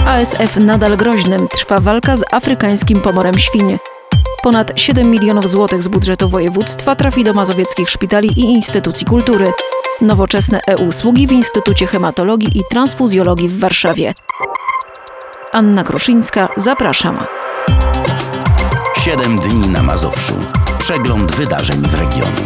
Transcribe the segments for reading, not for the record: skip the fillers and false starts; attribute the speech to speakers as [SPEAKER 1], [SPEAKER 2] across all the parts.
[SPEAKER 1] ASF nadal groźnym. Trwa walka z afrykańskim pomorem świń. Ponad 7 milionów złotych z budżetu województwa trafi do mazowieckich szpitali i instytucji kultury. Nowoczesne e-usługi w Instytucie Hematologii i Transfuzjologii w Warszawie. Anna Kruszyńska, zapraszam.
[SPEAKER 2] 7 dni na Mazowszu. Przegląd wydarzeń z regionu.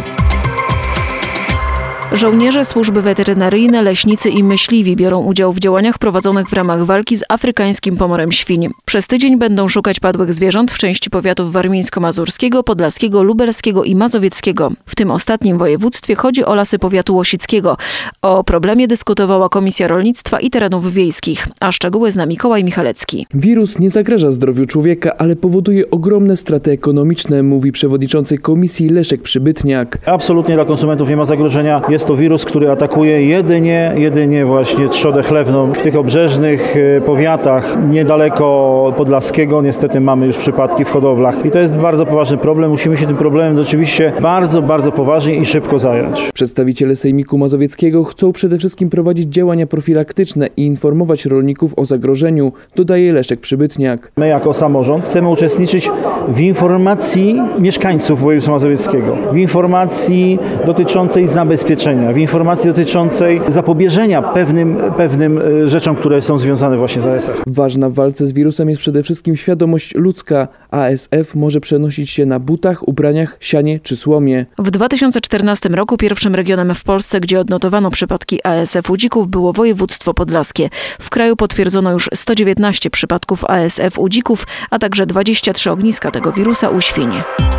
[SPEAKER 1] Żołnierze, służby weterynaryjne, leśnicy i myśliwi biorą udział w działaniach prowadzonych w ramach walki z afrykańskim pomorem świń. Przez tydzień będą szukać padłych zwierząt w części powiatów warmińsko-mazurskiego, podlaskiego, lubelskiego i mazowieckiego. W tym ostatnim województwie chodzi o lasy powiatu łosickiego. O problemie dyskutowała Komisja Rolnictwa i Terenów Wiejskich. A szczegóły zna Mikołaj Michalecki.
[SPEAKER 3] Wirus nie zagraża zdrowiu człowieka, ale powoduje ogromne straty ekonomiczne, mówi przewodniczący komisji Leszek Przybytniak.
[SPEAKER 4] Absolutnie dla konsumentów nie ma zagrożenia. Jest to wirus, który atakuje jedynie właśnie trzodę chlewną. W tych obrzeżnych powiatach niedaleko Podlaskiego niestety mamy już przypadki w hodowlach. I to jest bardzo poważny problem. Musimy się tym problemem oczywiście bardzo poważnie i szybko zająć.
[SPEAKER 3] Przedstawiciele Sejmiku Mazowieckiego chcą przede wszystkim prowadzić działania profilaktyczne i informować rolników o zagrożeniu, dodaje Leszek Przybytniak.
[SPEAKER 4] My jako samorząd chcemy uczestniczyć w informacji mieszkańców województwa mazowieckiego, w informacji dotyczącej zabezpieczenia, w informacji dotyczącej zapobieżenia pewnym rzeczom, które są związane właśnie z ASF.
[SPEAKER 3] Ważna w walce z wirusem jest przede wszystkim świadomość ludzka. ASF może przenosić się na butach, ubraniach, sianie czy słomie.
[SPEAKER 1] W 2014 roku pierwszym regionem w Polsce, gdzie odnotowano przypadki ASF u dzików, było województwo podlaskie. W kraju potwierdzono już 119 przypadków ASF u dzików, a także 23 ogniska tego wirusa u świń.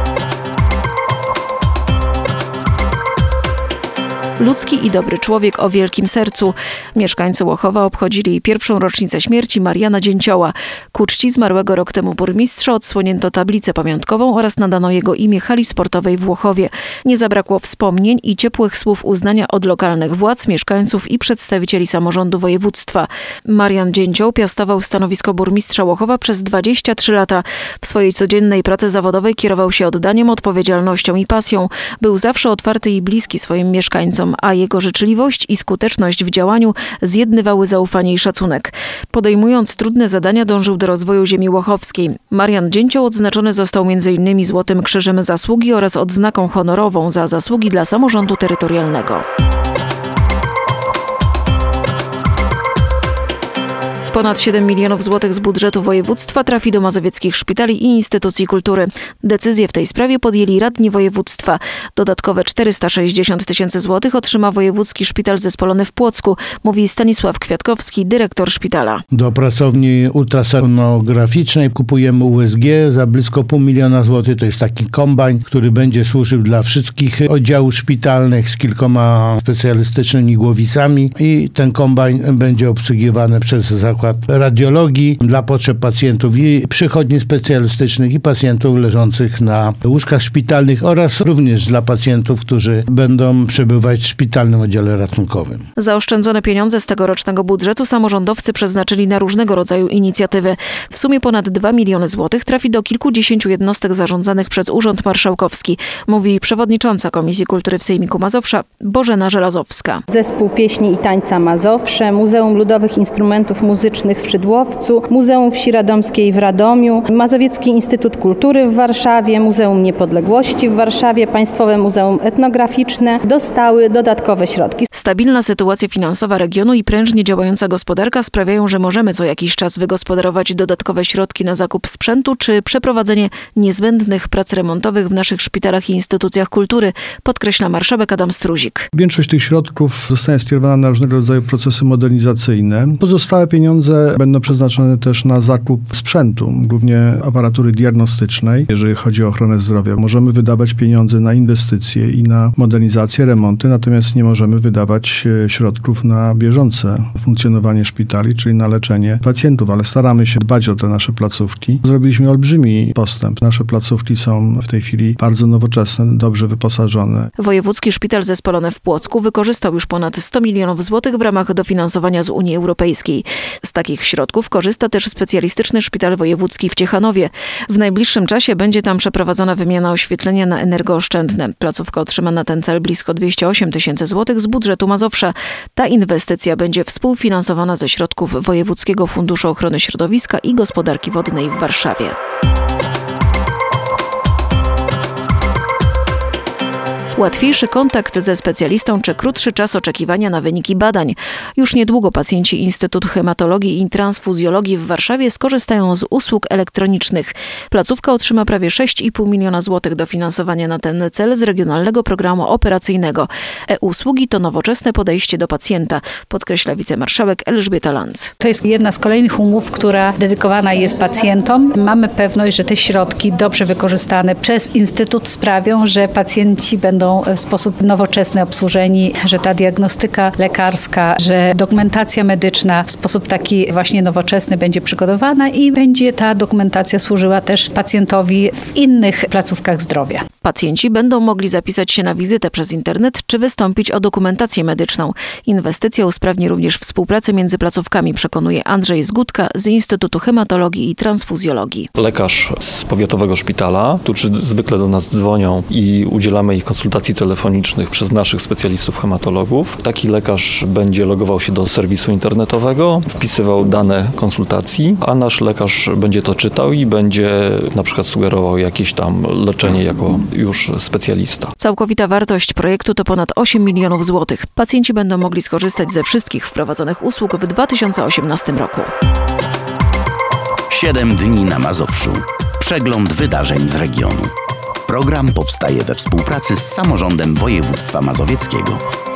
[SPEAKER 1] Ludzki i dobry człowiek o wielkim sercu. Mieszkańcy Łochowa obchodzili pierwszą rocznicę śmierci Mariana Dzięcioła. Ku czci zmarłego rok temu burmistrza odsłonięto tablicę pamiątkową oraz nadano jego imię hali sportowej w Łochowie. Nie zabrakło wspomnień i ciepłych słów uznania od lokalnych władz, mieszkańców i przedstawicieli samorządu województwa. Marian Dzięcioł piastował stanowisko burmistrza Łochowa przez 23 lata. W swojej codziennej pracy zawodowej kierował się oddaniem, odpowiedzialnością i pasją. Był zawsze otwarty i bliski swoim mieszkańcom, a jego życzliwość i skuteczność w działaniu zjednywały zaufanie i szacunek. Podejmując trudne zadania, dążył do rozwoju ziemi łochowskiej. Marian Dzięcioł odznaczony został m.in. Złotym Krzyżem Zasługi oraz odznaką honorową za zasługi dla samorządu terytorialnego. Ponad 7 milionów złotych z budżetu województwa trafi do mazowieckich szpitali i instytucji kultury. Decyzje w tej sprawie podjęli radni województwa. Dodatkowe 460 tysięcy złotych otrzyma Wojewódzki Szpital Zespolony w Płocku, mówi Stanisław Kwiatkowski, dyrektor szpitala.
[SPEAKER 5] Do pracowni ultrasonograficznej kupujemy USG za blisko 500 000 złotych. To jest taki kombajn, który będzie służył dla wszystkich oddziałów szpitalnych z kilkoma specjalistycznymi głowicami i ten kombajn będzie obsługiwany przez zakład radiologii dla potrzeb pacjentów i przychodni specjalistycznych i pacjentów leżących na łóżkach szpitalnych oraz również dla pacjentów, którzy będą przebywać w szpitalnym oddziale ratunkowym.
[SPEAKER 1] Zaoszczędzone pieniądze z tegorocznego budżetu samorządowcy przeznaczyli na różnego rodzaju inicjatywy. W sumie ponad 2 miliony złotych trafi do kilkudziesięciu jednostek zarządzanych przez Urząd Marszałkowski, mówi przewodnicząca Komisji Kultury w Sejmiku Mazowsza Bożena Żelazowska.
[SPEAKER 6] Zespół Pieśni i Tańca Mazowsze, Muzeum Ludowych Instrumentów Muzycznych w Szydłowcu, Muzeum Wsi Radomskiej w Radomiu, Mazowiecki Instytut Kultury w Warszawie, Muzeum Niepodległości w Warszawie, Państwowe Muzeum Etnograficzne dostały dodatkowe środki.
[SPEAKER 1] Stabilna sytuacja finansowa regionu i prężnie działająca gospodarka sprawiają, że możemy co jakiś czas wygospodarować dodatkowe środki na zakup sprzętu czy przeprowadzenie niezbędnych prac remontowych w naszych szpitalach i instytucjach kultury, podkreśla marszałek Adam Struzik.
[SPEAKER 7] Większość tych środków zostanie skierowana na różnego rodzaju procesy modernizacyjne. Pozostałe pieniądze będą przeznaczone też na zakup sprzętu, głównie aparatury diagnostycznej. Jeżeli chodzi o ochronę zdrowia, możemy wydawać pieniądze na inwestycje i na modernizację, remonty, natomiast nie możemy wydawać środków na bieżące funkcjonowanie szpitali, czyli na leczenie pacjentów, ale staramy się dbać o te nasze placówki. Zrobiliśmy olbrzymi postęp. Nasze placówki są w tej chwili bardzo nowoczesne, dobrze wyposażone.
[SPEAKER 1] Wojewódzki Szpital Zespolony w Płocku wykorzystał już ponad 100 milionów złotych w ramach dofinansowania z Unii Europejskiej. Z takich środków korzysta też specjalistyczny szpital wojewódzki w Ciechanowie. W najbliższym czasie będzie tam przeprowadzona wymiana oświetlenia na energooszczędne. Placówka otrzyma na ten cel blisko 208 tysięcy złotych z budżetu Mazowsza. Ta inwestycja będzie współfinansowana ze środków Wojewódzkiego Funduszu Ochrony Środowiska i Gospodarki Wodnej w Warszawie. Łatwiejszy kontakt ze specjalistą czy krótszy czas oczekiwania na wyniki badań. Już niedługo pacjenci Instytutu Hematologii i Transfuzjologii w Warszawie skorzystają z usług elektronicznych. Placówka otrzyma prawie 6,5 miliona złotych dofinansowania na ten cel z Regionalnego Programu Operacyjnego. E-usługi to nowoczesne podejście do pacjenta, podkreśla wicemarszałek Elżbieta Lanc.
[SPEAKER 8] To jest jedna z kolejnych umów, która dedykowana jest pacjentom. Mamy pewność, że te środki dobrze wykorzystane przez Instytut sprawią, że pacjenci będą w sposób nowoczesny obsłużeni, że ta diagnostyka lekarska, że dokumentacja medyczna w sposób taki właśnie nowoczesny będzie przygotowana i będzie ta dokumentacja służyła też pacjentowi w innych placówkach zdrowia.
[SPEAKER 1] Pacjenci będą mogli zapisać się na wizytę przez internet czy wystąpić o dokumentację medyczną. Inwestycja usprawni również współpracę między placówkami, przekonuje Andrzej Zgódka z Instytutu Hematologii i Transfuzjologii.
[SPEAKER 9] Lekarz z powiatowego szpitala, którzy zwykle do nas dzwonią i udzielamy ich konsultacji telefonicznych przez naszych specjalistów hematologów. Taki lekarz będzie logował się do serwisu internetowego, wpisywał dane konsultacji, a nasz lekarz będzie to czytał i będzie na przykład sugerował jakieś tam leczenie jako już specjalista.
[SPEAKER 1] Całkowita wartość projektu to ponad 8 milionów złotych. Pacjenci będą mogli skorzystać ze wszystkich wprowadzonych usług w 2018 roku.
[SPEAKER 2] 7 dni na Mazowszu. Przegląd wydarzeń z regionu. Program powstaje we współpracy z Samorządem Województwa Mazowieckiego.